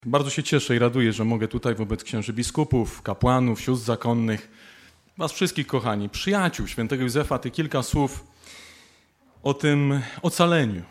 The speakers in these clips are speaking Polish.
Bardzo się cieszę i raduję, że mogę tutaj wobec księży biskupów, kapłanów, sióstr zakonnych, was wszystkich kochani, przyjaciół świętego Józefa, tych kilka słów o tym ocaleniu,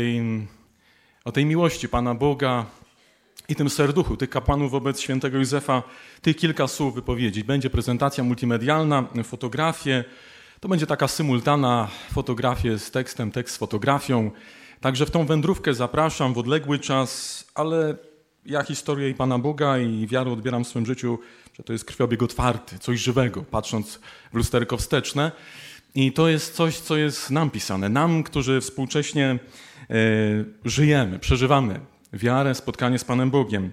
o tej miłości Pana Boga i tym serduchu tych kapłanów wobec świętego Józefa, tych kilka słów wypowiedzieć. Będzie prezentacja multimedialna, fotografie, to będzie taka symultana fotografie z tekstem, tekst z fotografią. Także w tą wędrówkę zapraszam w odległy czas, ale ja historię i Pana Boga i wiarę odbieram w swoim życiu, że to jest krwiobieg otwarty, coś żywego, patrząc w lusterko wsteczne. I to jest coś, co jest nam pisane. Nam, którzy współcześnie żyjemy, przeżywamy wiarę, spotkanie z Panem Bogiem.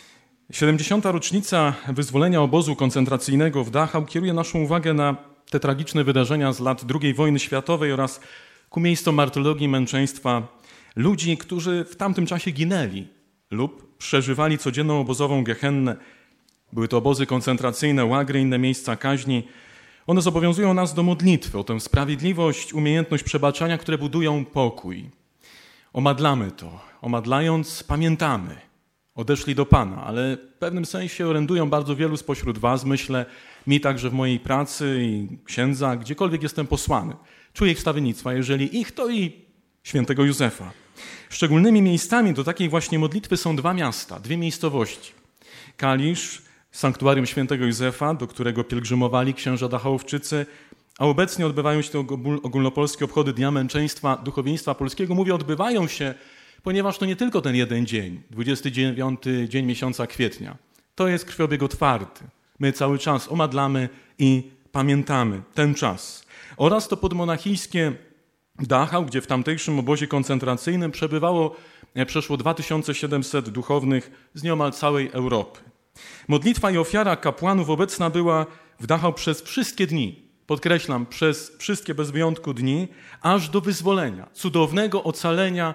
70. rocznica wyzwolenia obozu koncentracyjnego w Dachau kieruje naszą uwagę na te tragiczne wydarzenia z lat II wojny światowej oraz ku miejscom martyrologii i męczeństwa ludzi, którzy w tamtym czasie ginęli lub przeżywali codzienną obozową gehennę. Były to obozy koncentracyjne, łagry, inne miejsca kaźni. One zobowiązują nas do modlitwy, o tę sprawiedliwość, umiejętność przebaczania, które budują pokój. Omadlamy to. Omadlając, pamiętamy. Odeszli do Pana, ale w pewnym sensie orędują bardzo wielu spośród was, myślę, mi także w mojej pracy i księdza, gdziekolwiek jestem posłany. Czuję ich wstawiennictwa, jeżeli ich, to i świętego Józefa. Szczególnymi miejscami do takiej właśnie modlitwy są dwa miasta, dwie miejscowości. Kalisz, sanktuarium świętego Józefa, do którego pielgrzymowali księża dachauwczycy, a obecnie odbywają się te ogólnopolskie obchody Dnia Męczeństwa Duchowieństwa Polskiego. Mówię, odbywają się, ponieważ to nie tylko ten jeden dzień, 29 dzień miesiąca kwietnia. To jest krwiobieg otwarty. My cały czas omadlamy i pamiętamy ten czas. Oraz to podmonachijskie Dachau, gdzie w tamtejszym obozie koncentracyjnym przeszło 2700 duchownych z nieomal całej Europy. Modlitwa i ofiara kapłanów obecna była w Dachau przez wszystkie dni, podkreślam, przez wszystkie bez wyjątku dni, aż do wyzwolenia, cudownego ocalenia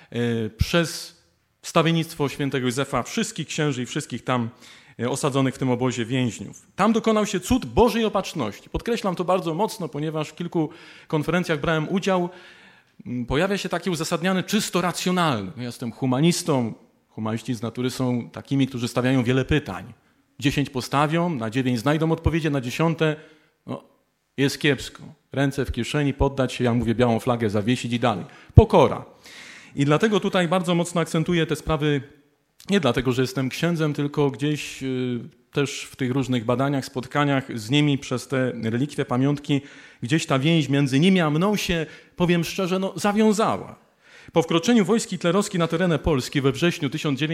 przez wstawiennictwo świętego Józefa wszystkich księży i wszystkich tam osadzonych w tym obozie więźniów. Tam dokonał się cud Bożej Opatrzności. Podkreślam to bardzo mocno, ponieważ w kilku konferencjach brałem udział. Pojawia się takie uzasadniane czysto racjonalne. Ja jestem humanistą. Humaniści z natury są takimi, którzy stawiają wiele pytań. 10 postawią, na 9 znajdą odpowiedzi, na 10 jest kiepsko. Ręce w kieszeni, poddać się, ja mówię, białą flagę zawiesić i dalej. Pokora. I dlatego tutaj bardzo mocno akcentuję te sprawy, nie dlatego, że jestem księdzem, tylko gdzieś też w tych różnych badaniach, spotkaniach z nimi przez te relikwie, pamiątki, gdzieś ta więź między nimi a mną się, powiem szczerze, zawiązała. Po wkroczeniu wojsk hitlerowskich na tereny Polski we wrześniu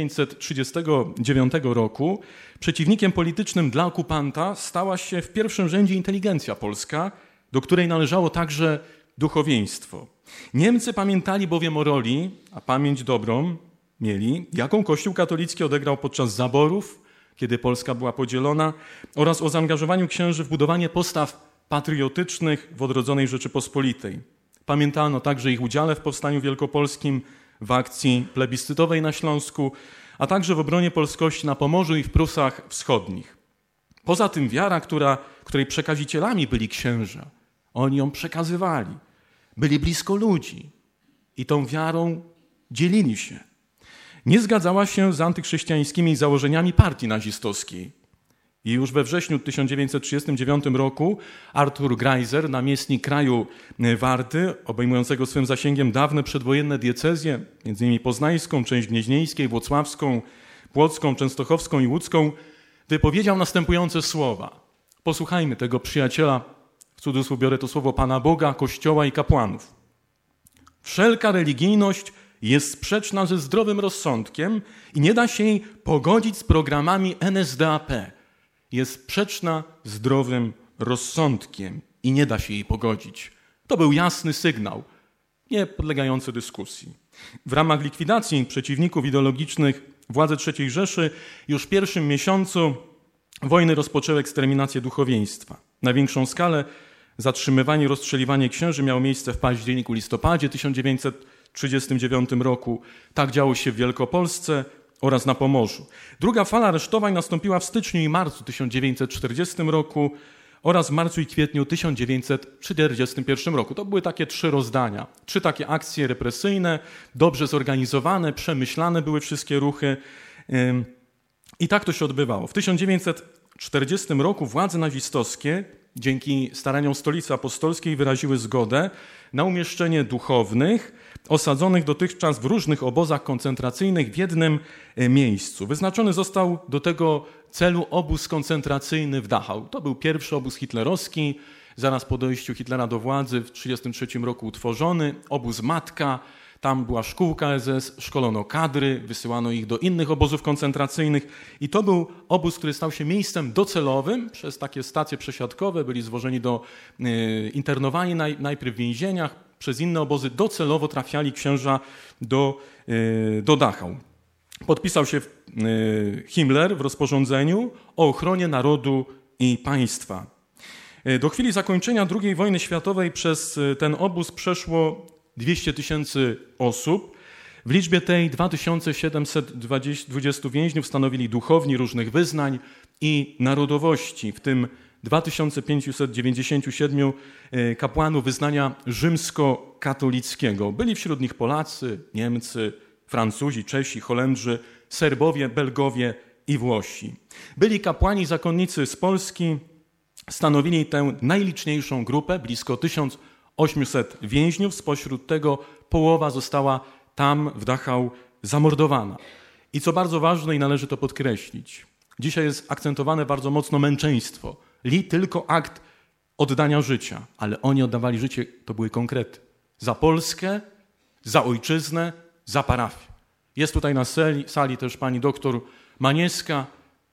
1939 roku przeciwnikiem politycznym dla okupanta stała się w pierwszym rzędzie inteligencja polska, do której należało także duchowieństwo. Niemcy pamiętali bowiem o roli, a pamięć dobrą mieli, jaką Kościół katolicki odegrał podczas zaborów, kiedy Polska była podzielona, oraz o zaangażowaniu księży w budowanie postaw patriotycznych w odrodzonej Rzeczypospolitej. Pamiętano także ich udziale w powstaniu wielkopolskim, w akcji plebiscytowej na Śląsku, a także w obronie polskości na Pomorzu i w Prusach Wschodnich. Poza tym wiara, której przekazicielami byli księża, oni ją przekazywali, byli blisko ludzi i tą wiarą dzielili się. Nie zgadzała się z antychrześcijańskimi założeniami partii nazistowskiej. I już we wrześniu 1939 roku Artur Greiser, namiestnik kraju Warty, obejmującego swym zasięgiem dawne przedwojenne diecezje, m.in. poznańską, część gnieźnieńskiej, włocławską, płocką, częstochowską i łódzką, wypowiedział następujące słowa. Posłuchajmy tego przyjaciela, w cudzysłów biorę to słowo Pana Boga, Kościoła i kapłanów. Wszelka religijność jest sprzeczna ze zdrowym rozsądkiem i nie da się jej pogodzić z programami NSDAP. Jest sprzeczna z zdrowym rozsądkiem i nie da się jej pogodzić. To był jasny sygnał, nie podlegający dyskusji. W ramach likwidacji przeciwników ideologicznych władze III Rzeszy już w pierwszym miesiącu wojny rozpoczęły eksterminację duchowieństwa. Na większą skalę zatrzymywanie i rozstrzeliwanie księży miało miejsce w październiku, listopadzie 1939 roku. Tak działo się w Wielkopolsce oraz na Pomorzu. Druga fala aresztowań nastąpiła w styczniu i marcu 1940 roku oraz w marcu i kwietniu 1941 roku. To były takie 3 rozdania, 3 takie akcje represyjne, dobrze zorganizowane, przemyślane były wszystkie ruchy. I tak to się odbywało. W 1940 roku władze nazistowskie, dzięki staraniom Stolicy Apostolskiej, wyraziły zgodę na umieszczenie duchownych osadzonych dotychczas w różnych obozach koncentracyjnych w jednym miejscu. Wyznaczony został do tego celu obóz koncentracyjny w Dachau. To był pierwszy obóz hitlerowski, zaraz po dojściu Hitlera do władzy w 1933 roku utworzony. Obóz Matka, tam była szkółka SS, szkolono kadry, wysyłano ich do innych obozów koncentracyjnych i to był obóz, który stał się miejscem docelowym. Przez takie stacje przesiadkowe byli zwożeni do internowani najpierw w więzieniach, przez inne obozy docelowo trafiali księża do Dachau. Podpisał się Himmler w rozporządzeniu o ochronie narodu i państwa. Do chwili zakończenia II wojny światowej przez ten obóz przeszło 200 000 osób. W liczbie tej 2720 więźniów stanowili duchowni różnych wyznań i narodowości, w tym 2597 kapłanów wyznania rzymskokatolickiego. Byli wśród nich Polacy, Niemcy, Francuzi, Czesi, Holendrzy, Serbowie, Belgowie i Włosi. Byli kapłani zakonnicy z Polski, stanowili tę najliczniejszą grupę, blisko 1800 więźniów, spośród tego połowa została tam w Dachau zamordowana. I co bardzo ważne i należy to podkreślić, dzisiaj jest akcentowane bardzo mocno męczeństwo. Li tylko akt oddania życia, ale oni oddawali życie, to były konkrety. Za Polskę, za ojczyznę, za parafię. Jest tutaj na sali też pani doktor Manieska.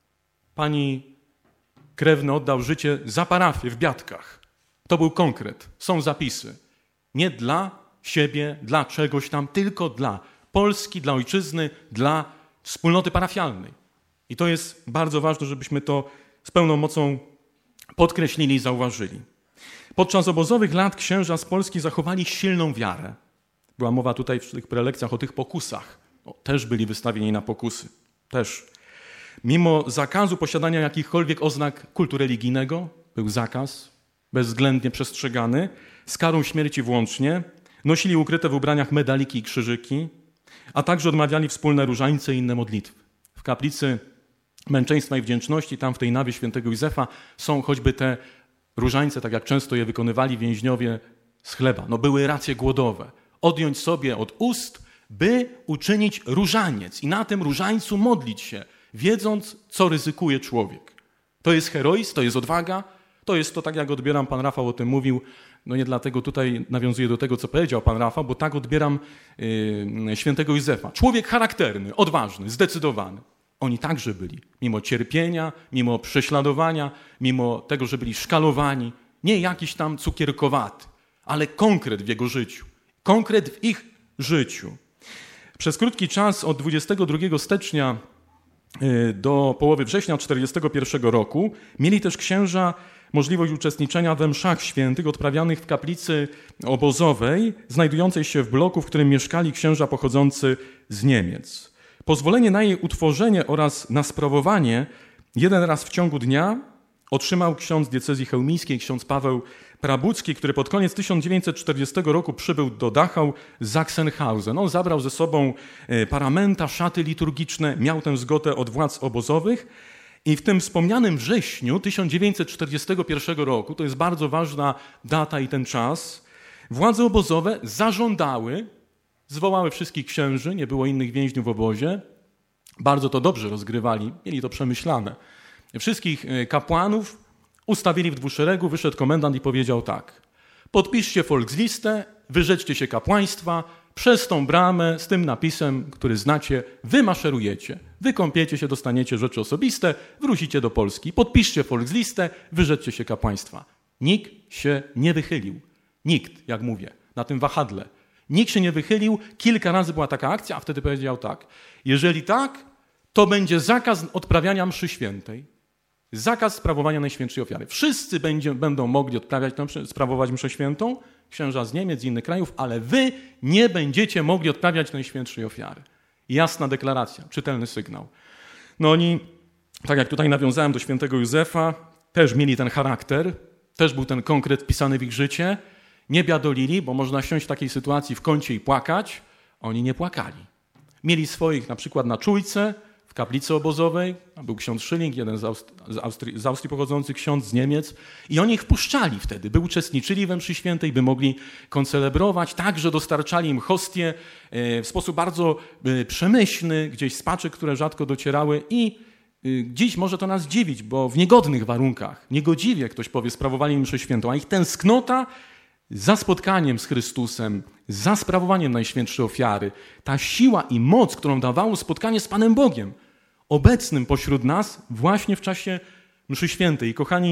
Pani krewny oddał życie za parafię w Biatkach. To był konkret, są zapisy. Nie dla siebie, dla czegoś tam, tylko dla Polski, dla ojczyzny, dla wspólnoty parafialnej. I to jest bardzo ważne, żebyśmy to z pełną mocą podkreślili i zauważyli. Podczas obozowych lat księża z Polski zachowali silną wiarę. Była mowa tutaj w tych prelekcjach o tych pokusach. Też byli wystawieni na pokusy. Też. Mimo zakazu posiadania jakichkolwiek oznak kultu religijnego, był zakaz, bezwzględnie przestrzegany, z karą śmierci włącznie, nosili ukryte w ubraniach medaliki i krzyżyki, a także odmawiali wspólne różańce i inne modlitwy. W kaplicy Męczeństwa i Wdzięczności, tam w tej nawie świętego Józefa są choćby te różańce, tak jak często je wykonywali więźniowie z chleba. Były racje głodowe. Odjąć sobie od ust, by uczynić różaniec i na tym różańcu modlić się, wiedząc, co ryzykuje człowiek. To jest heroizm, to jest odwaga, to jest to, tak jak odbieram, pan Rafał o tym mówił, nie dlatego tutaj nawiązuję do tego, co powiedział pan Rafał, bo tak odbieram świętego Józefa. Człowiek charakterny, odważny, zdecydowany. Oni także byli, mimo cierpienia, mimo prześladowania, mimo tego, że byli szkalowani, nie jakiś tam cukierkowaty, ale konkret w jego życiu, konkret w ich życiu. Przez krótki czas, od 22 stycznia do połowy września 1941 roku, mieli też księża możliwość uczestniczenia we mszach świętych odprawianych w kaplicy obozowej, znajdującej się w bloku, w którym mieszkali księża pochodzący z Niemiec. Pozwolenie na jej utworzenie oraz na sprawowanie jeden raz w ciągu dnia otrzymał ksiądz diecezji chełmińskiej, ksiądz Paweł Prabucki, który pod koniec 1940 roku przybył do Dachau z Sachsenhausen. On zabrał ze sobą paramenta, szaty liturgiczne, miał tę zgodę od władz obozowych i w tym wspomnianym wrześniu 1941 roku, to jest bardzo ważna data i ten czas, władze obozowe zażądały, zwołały wszystkich księży, nie było innych więźniów w obozie, bardzo to dobrze rozgrywali, mieli to przemyślane. Wszystkich kapłanów ustawili w dwuszeregu, wyszedł komendant i powiedział tak: podpiszcie Volkslistę, wyrzeczcie się kapłaństwa, przez tą bramę z tym napisem, który znacie, wy maszerujecie, wykąpiecie się, dostaniecie rzeczy osobiste, wrócicie do Polski. Podpiszcie Volkslistę, wyrzeczcie się kapłaństwa. Nikt się nie wychylił. Nikt, jak mówię, na tym wahadle. Nikt się nie wychylił, kilka razy była taka akcja, a wtedy powiedział tak: jeżeli tak, to będzie zakaz odprawiania mszy świętej. Zakaz sprawowania Najświętszej Ofiary. Wszyscy będą mogli sprawować mszę świętą, księża z Niemiec, z innych krajów, ale wy nie będziecie mogli odprawiać Najświętszej Ofiary. Jasna deklaracja, czytelny sygnał. Oni, tak jak tutaj nawiązałem do świętego Józefa, też mieli ten charakter, też był ten konkret wpisany w ich życie. Nie biadolili, bo można siąść w takiej sytuacji w kącie i płakać. Oni nie płakali. Mieli swoich na przykład na czujce, w kaplicy obozowej, a był ksiądz Schilling, jeden z Austrii pochodzący ksiądz z Niemiec, i oni ich wpuszczali wtedy, by uczestniczyli we mszy świętej, by mogli koncelebrować, także dostarczali im hostie w sposób bardzo przemyślny, gdzieś z paczek, które rzadko docierały, i dziś może to nas dziwić, bo w niegodnych warunkach, niegodziwie, ktoś powie, sprawowali mszę świętą, a ich tęsknota za spotkaniem z Chrystusem, za sprawowaniem Najświętszej Ofiary, ta siła i moc, którą dawało spotkanie z Panem Bogiem, obecnym pośród nas właśnie w czasie mszy świętej. I kochani,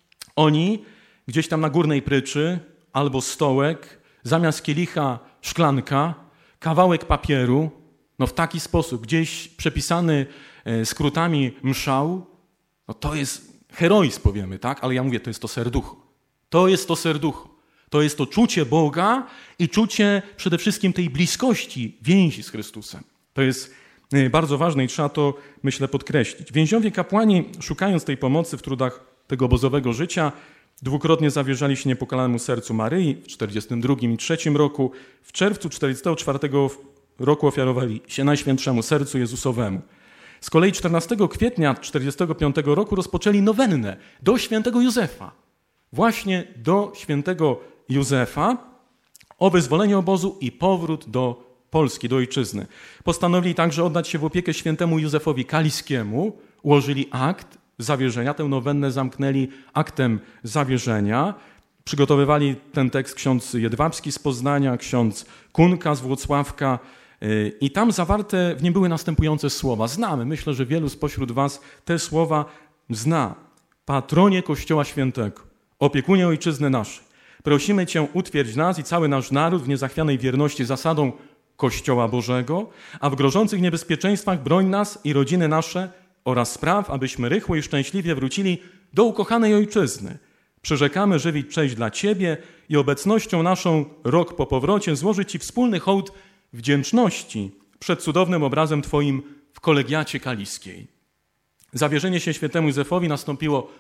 oni gdzieś tam na Górnej Pryczy albo stołek, zamiast kielicha szklanka, kawałek papieru, no w taki sposób, gdzieś przepisany skrótami mszał, no to jest heroizm, powiemy, tak? Ale ja mówię, to jest to serducho. To jest to serducho. To jest to czucie Boga i czucie przede wszystkim tej bliskości, więzi z Chrystusem. To jest bardzo ważne i trzeba to, myślę, podkreślić. Więźniowie kapłani, szukając tej pomocy w trudach tego obozowego życia, dwukrotnie zawierzali się niepokalanemu sercu Maryi w 42 i 3 roku. W czerwcu 44 roku ofiarowali się Najświętszemu Sercu Jezusowemu. Z kolei 14 kwietnia 45 roku rozpoczęli nowennę do świętego Józefa. Właśnie do świętego Józefa o wyzwolenie obozu i powrót do Polski, do ojczyzny. Postanowili także oddać się w opiekę świętemu Józefowi Kaliskiemu, ułożyli akt zawierzenia, tę nowennę zamknęli aktem zawierzenia. Przygotowywali ten tekst ksiądz Jedwabski z Poznania, ksiądz Kunka z Włocławka i tam zawarte w nim były następujące słowa. Znamy, myślę, że wielu spośród was te słowa zna. Patronie Kościoła Świętego, opiekunie ojczyzny naszej, prosimy Cię, utwierdź nas i cały nasz naród w niezachwianej wierności zasadom Kościoła Bożego, a w grożących niebezpieczeństwach broń nas i rodziny nasze oraz spraw, abyśmy rychło i szczęśliwie wrócili do ukochanej ojczyzny. Przyrzekamy żywić cześć dla Ciebie i obecnością naszą rok po powrocie złożyć Ci wspólny hołd wdzięczności przed cudownym obrazem Twoim w kolegiacie kaliskiej. Zawierzenie się świętemu Józefowi nastąpiło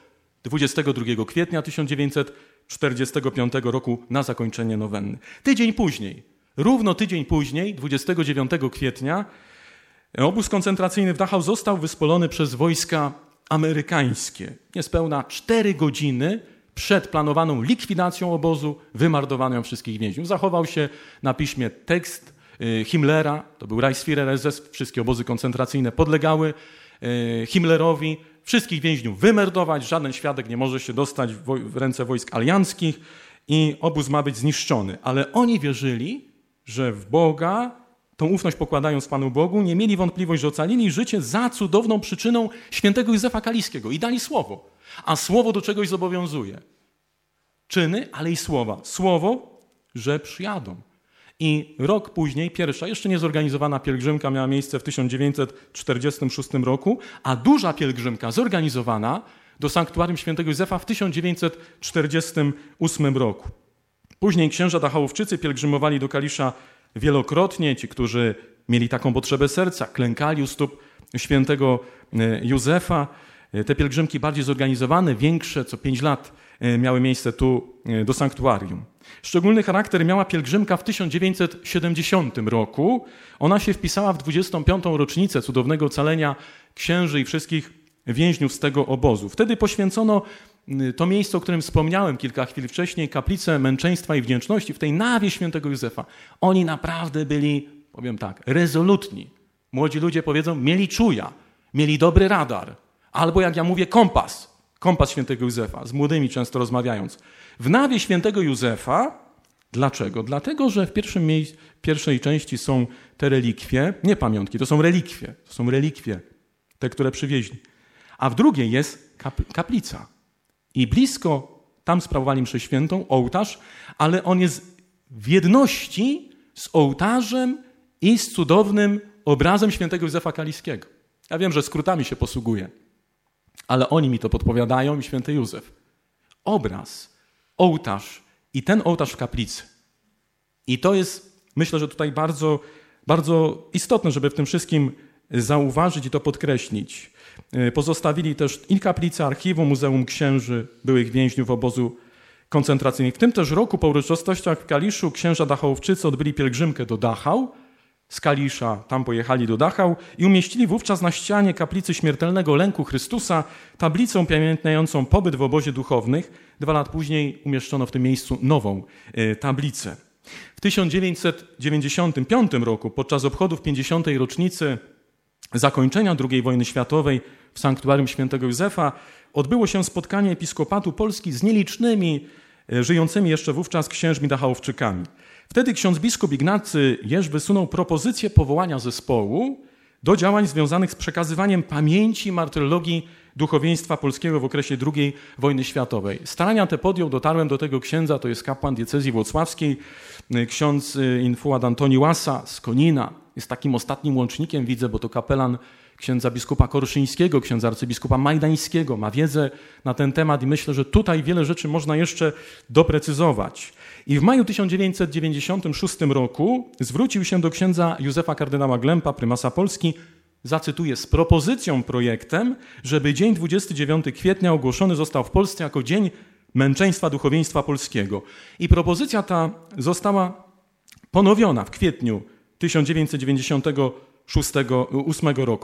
22 kwietnia 1945 roku na zakończenie nowenny. Tydzień później, równo tydzień później, 29 kwietnia, obóz koncentracyjny w Dachau został wyzwolony przez wojska amerykańskie. Niespełna 4 godziny przed planowaną likwidacją obozu wymordowano wszystkich więźniów. Zachował się na piśmie tekst Himmlera, to był Reichsführer SS, wszystkie obozy koncentracyjne podlegały Himmlerowi. Wszystkich więźniów wymordować, żaden świadek nie może się dostać w ręce wojsk alianckich i obóz ma być zniszczony. Ale oni wierzyli, że w Boga, tą ufność pokładając Panu Bogu, nie mieli wątpliwość, że ocalili życie za cudowną przyczyną świętego Józefa Kaliskiego i dali słowo. A słowo do czegoś zobowiązuje. Czyny, ale i słowa. Słowo, że przyjadą. I rok później pierwsza, jeszcze niezorganizowana pielgrzymka miała miejsce w 1946 roku, a duża pielgrzymka zorganizowana do sanktuarium świętego Józefa w 1948 roku. Później księża Dachauwczycy pielgrzymowali do Kalisza wielokrotnie. Ci, którzy mieli taką potrzebę serca, klękali u stóp świętego Józefa. Te pielgrzymki bardziej zorganizowane, większe, co 5 lat miały miejsce tu do sanktuarium. Szczególny charakter miała pielgrzymka w 1970 roku. Ona się wpisała w 25. rocznicę cudownego ocalenia księży i wszystkich więźniów z tego obozu. Wtedy poświęcono to miejsce, o którym wspomniałem kilka chwil wcześniej, kaplicę męczeństwa i wdzięczności w tej nawie świętego Józefa. Oni naprawdę byli, powiem tak, rezolutni. Młodzi ludzie powiedzą, mieli czuja, mieli dobry radar. Albo jak ja mówię, kompas świętego Józefa, z młodymi często rozmawiając. W nawie świętego Józefa, dlaczego? Dlatego, że w pierwszej części są te relikwie, nie pamiątki, to są relikwie, te, które przywieźli. A w drugiej jest kaplica. I blisko tam sprawowali mszę świętą, ołtarz, ale on jest w jedności z ołtarzem i z cudownym obrazem świętego Józefa Kaliskiego. Ja wiem, że skrótami się posługuję, ale oni mi to podpowiadają i święty Józef. Obraz, ołtarz i ten ołtarz w kaplicy. I to jest, myślę, że tutaj bardzo, bardzo istotne, żeby w tym wszystkim zauważyć i to podkreślić. Pozostawili też i kaplicę, archiwum, Muzeum Księży, byłych więźniów obozu koncentracyjnych. W tym też roku po uroczystościach w Kaliszu księża Dachauwczycy odbyli pielgrzymkę do Dachau z Kalisza, tam pojechali do Dachau i umieścili wówczas na ścianie kaplicy Śmiertelnego Lęku Chrystusa tablicę upamiętniającą pobyt w obozie duchownych. 2 lata później umieszczono w tym miejscu nową tablicę. W 1995 roku, podczas obchodów 50. rocznicy zakończenia II wojny światowej w sanktuarium świętego Józefa, odbyło się spotkanie Episkopatu Polski z nielicznymi, żyjącymi jeszcze wówczas księżmi dachałowczykami. Wtedy ksiądz biskup Ignacy Jerz wysunął propozycję powołania zespołu do działań związanych z przekazywaniem pamięci i martyrologii duchowieństwa polskiego w okresie II wojny światowej. Starania te podjął, dotarłem do tego księdza, to jest kapłan diecezji włocławskiej, ksiądz Infuad Antoni Łasa z Konina. Jest takim ostatnim łącznikiem, widzę, bo to kapelan księdza biskupa Korszyńskiego, księdza arcybiskupa Majdańskiego, ma wiedzę na ten temat i myślę, że tutaj wiele rzeczy można jeszcze doprecyzować. I w maju 1996 roku zwrócił się do księdza Józefa kardynała Glempa, prymasa Polski, zacytuję, z propozycją, projektem, żeby dzień 29 kwietnia ogłoszony został w Polsce jako Dzień Męczeństwa Duchowieństwa Polskiego. I propozycja ta została ponowiona w kwietniu 1998 roku,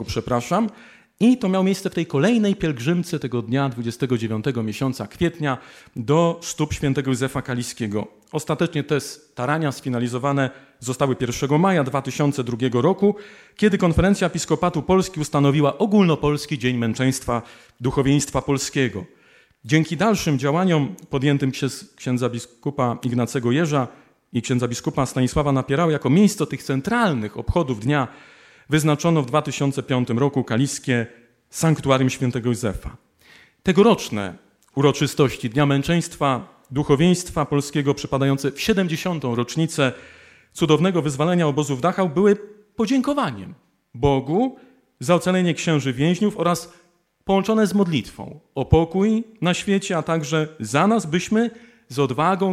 i to miało miejsce w tej kolejnej pielgrzymce tego dnia, 29 miesiąca kwietnia, do stóp świętego Józefa Kaliskiego. Ostatecznie te starania sfinalizowane zostały 1 maja 2002 roku, kiedy Konferencja Episkopatu Polski ustanowiła ogólnopolski Dzień Męczeństwa Duchowieństwa Polskiego. Dzięki dalszym działaniom podjętym przez księdza biskupa Ignacego Jerza i księdza biskupa Stanisława Napierała jako miejsce tych centralnych obchodów dnia wyznaczono w 2005 roku kaliskie sanktuarium świętego Józefa. Tegoroczne uroczystości Dnia Męczeństwa Duchowieństwa Polskiego przypadające w 70. rocznicę cudownego wyzwolenia obozu w Dachau były podziękowaniem Bogu za ocalenie księży więźniów oraz połączone z modlitwą o pokój na świecie, a także za nas, byśmy z odwagą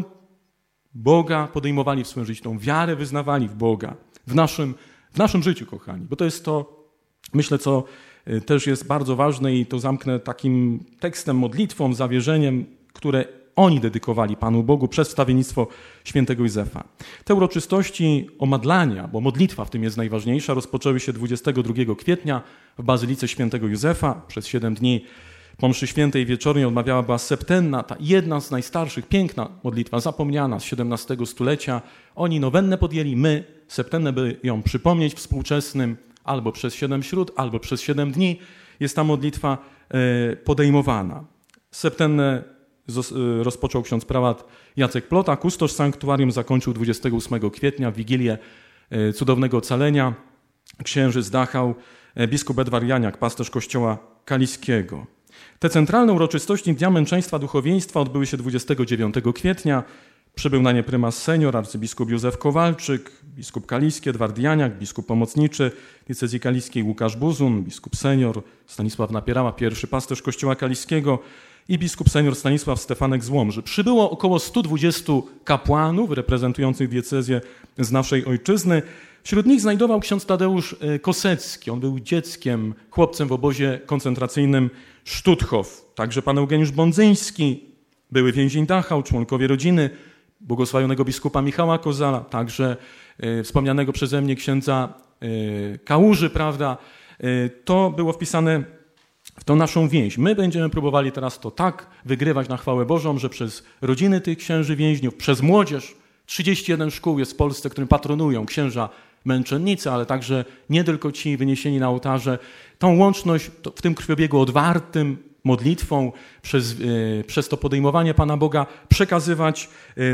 Boga podejmowali w swoim życiu, tą wiarę wyznawali w Boga, w naszym życiu, kochani. Bo to jest to, myślę, co też jest bardzo ważne i to zamknę takim tekstem, modlitwą, zawierzeniem, które oni dedykowali Panu Bogu przez wstawiennictwo świętego Józefa. Te uroczystości omadlania, bo modlitwa w tym jest najważniejsza, rozpoczęły się 22 kwietnia w Bazylice świętego Józefa. Przez 7 dni po mszy świętej wieczornej odmawiała była septenna, ta jedna z najstarszych, piękna modlitwa, zapomniana z XVII stulecia. Oni nowennę podjęli, my septennę, by ją przypomnieć współczesnym, albo przez 7 śród, albo przez 7 dni jest ta modlitwa podejmowana. Septennę rozpoczął ksiądz prałat Jacek Plota, kustosz sanktuarium, zakończył 28 kwietnia w Wigilię cudownego ocalenia księży z Dachau, biskup Edward Janiak, pasterz kościoła kaliskiego. Te centralne uroczystości Dnia Męczeństwa Duchowieństwa odbyły się 29 kwietnia. Przybył na nie prymas senior, arcybiskup Józef Kowalczyk, biskup kaliski Edward Janiak, biskup pomocniczy diecezji kaliskiej Łukasz Buzun, biskup senior Stanisław Napierała, pierwszy pasterz kościoła kaliskiego i biskup senior Stanisław Stefanek z Łomży. Przybyło około 120 kapłanów reprezentujących diecezję z naszej ojczyzny. Wśród nich znajdował ksiądz Tadeusz Kosecki. On był dzieckiem, chłopcem w obozie koncentracyjnym Stutthof. Także pan Eugeniusz Bądzyński, były więzień Dachau, członkowie rodziny błogosławionego biskupa Michała Kozala, także wspomnianego przeze mnie księdza Kałuży, prawda? To było wpisane w tą naszą więź. My będziemy próbowali teraz to tak wygrywać na chwałę Bożą, że przez rodziny tych księży więźniów, przez młodzież, 31 szkół jest w Polsce, którym patronują księża męczennicy, ale także nie tylko ci wyniesieni na ołtarze. Tą łączność w tym krwiobiegu odwartym, modlitwą, przez to podejmowanie Pana Boga przekazywać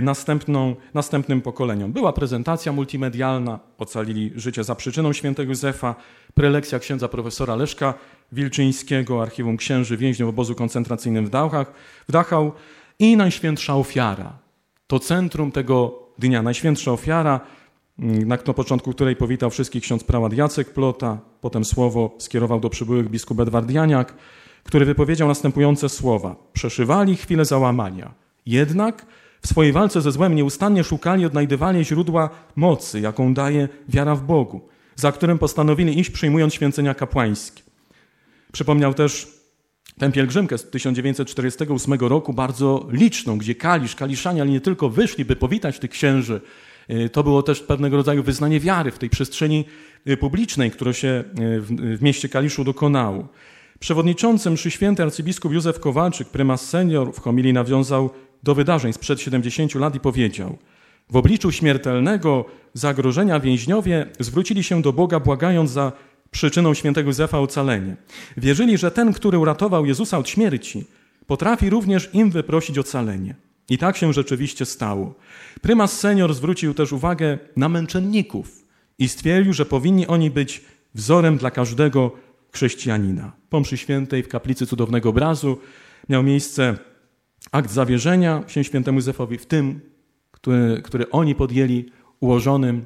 następnym pokoleniom. Była prezentacja multimedialna, ocalili życie za przyczyną świętego Józefa, prelekcja księdza profesora Leszka Wilczyńskiego, archiwum księży więźniów obozu koncentracyjnym w Dachau i Najświętsza Ofiara. To centrum tego dnia, Najświętsza Ofiara, na początku której powitał wszystkich ksiądz prałat Jacek Plota, potem słowo skierował do przybyłych biskup Edward Janiak, który wypowiedział następujące słowa. Przeżywali chwilę załamania, jednak w swojej walce ze złem nieustannie szukali i odnajdywali źródła mocy, jaką daje wiara w Bogu, za którym postanowili iść, przyjmując święcenia kapłańskie. Przypomniał też tę pielgrzymkę z 1948 roku, bardzo liczną, gdzie kaliszanie, ale nie tylko wyszli, by powitać tych księży To było też pewnego rodzaju wyznanie wiary w tej przestrzeni publicznej, które się w mieście Kaliszu dokonało. Przewodniczący mszy świętej arcybiskup Józef Kowalczyk, prymas senior, w homilii nawiązał do wydarzeń sprzed 70 lat i powiedział: w obliczu śmiertelnego zagrożenia więźniowie zwrócili się do Boga, błagając za przyczyną świętego Józefa ocalenie. Wierzyli, że ten, który uratował Jezusa od śmierci, potrafi również im wyprosić ocalenie. I tak się rzeczywiście stało. Prymas senior zwrócił też uwagę na męczenników i stwierdził, że powinni oni być wzorem dla każdego chrześcijanina. Po mszy świętej w kaplicy Cudownego Obrazu miał miejsce akt zawierzenia się świętemu Józefowi, w tym, który oni podjęli, ułożonym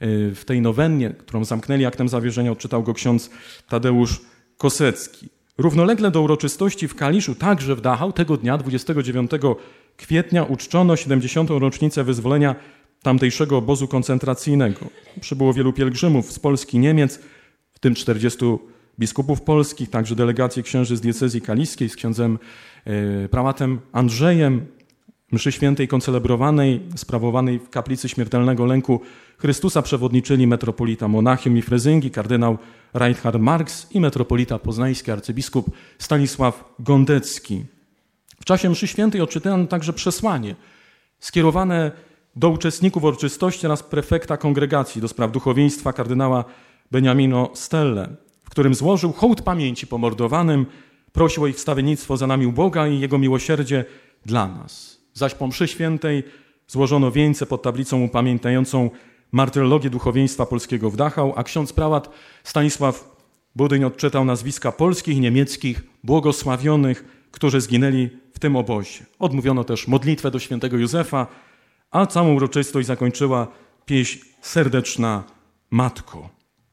w tej nowennie, którą zamknęli aktem zawierzenia, odczytał go ksiądz Tadeusz Kosecki. Równolegle do uroczystości w Kaliszu, także w Dachau, tego dnia, 29 kwietnia, uczczono 70. rocznicę wyzwolenia tamtejszego obozu koncentracyjnego. Przybyło wielu pielgrzymów z Polski i Niemiec, w tym 40 biskupów polskich, także delegacje księży z diecezji kaliskiej z księdzem prałatem Andrzejem, mszy świętej koncelebrowanej, sprawowanej w kaplicy Śmiertelnego Lęku Chrystusa przewodniczyli metropolita Monachium i Frezyngi, kardynał Reinhard Marx i metropolita poznański arcybiskup Stanisław Gondecki. W czasie mszy świętej odczytano także przesłanie skierowane do uczestników uroczystości oraz prefekta kongregacji do spraw duchowieństwa kardynała Beniamino Stelle, w którym złożył hołd pamięci pomordowanym, prosił o ich wstawiennictwo za nami u Boga i Jego miłosierdzie dla nas. Zaś po mszy świętej złożono wieńce pod tablicą upamiętniającą martyrologię duchowieństwa polskiego w Dachau, a ksiądz prałat Stanisław Budyń odczytał nazwiska polskich i niemieckich błogosławionych, którzy zginęli w tym obozie. Odmówiono też modlitwę do świętego Józefa, a całą uroczystość zakończyła pieśń Serdeczna Matko.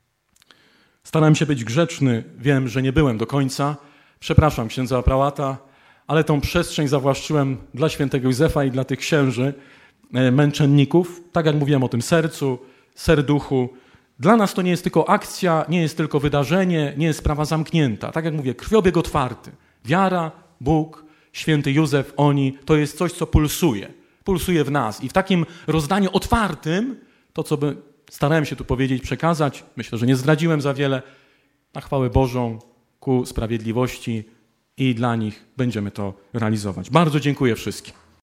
Starałem się być grzeczny, wiem, że nie byłem do końca. Przepraszam księdza prałata, ale tą przestrzeń zawłaszczyłem dla świętego Józefa i dla tych księży, męczenników. Tak jak mówiłem o tym sercu, serduchu. Dla nas to nie jest tylko akcja, nie jest tylko wydarzenie, nie jest sprawa zamknięta. Tak jak mówię, krwiobieg otwarty. Wiara, Bóg, święty Józef, oni, to jest coś, co pulsuje. Pulsuje w nas. I w takim rozdaniu otwartym, to co starałem się tu powiedzieć, przekazać, myślę, że nie zdradziłem za wiele, na chwałę Bożą, ku sprawiedliwości i dla nich będziemy to realizować. Bardzo dziękuję wszystkim.